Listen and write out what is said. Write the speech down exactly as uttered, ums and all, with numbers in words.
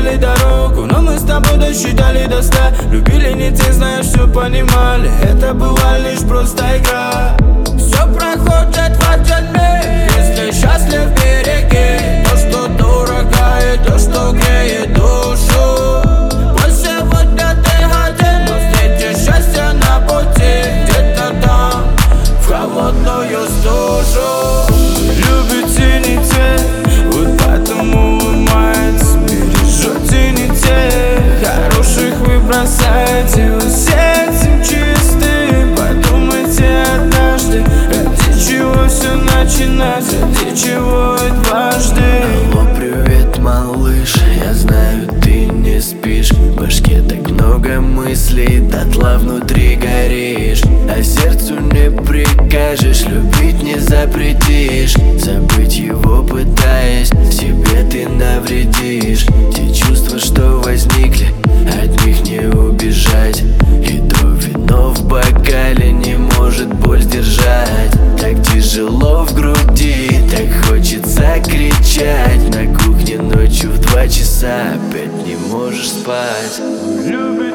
пересекали дорогу, но мы с тобой досчитали до ста. Любили не тех, знаешь, все понимали. Это была лишь просто игра. Все проходит в один миг, если счастлив береги то, что дорого, и то, что греет душу. Пусть сегодня ты один, но встретишь счастье на пути, где-то там, в холодную стужу. Любите не те, вот поэтому вы маете. Бережете не те, хороших вы бросаете. Вы сердцем чистым, подумайте однажды, ради чего все начинать, ради чего и дважды. Алло, привет, малыш, я знаю, ты не спишь. В башке так много мыслей, дотла внутри горишь. А сердцу не прикажешь, любить не запретишь. Забыть его пытаясь, себе ты навредишь. Те чувства, что возникли, от них не убежать. И то вино в бокале не может боль сдержать. Так тяжело в груди, так хочется кричать. На кухне ночью в два часа опять не можешь спать.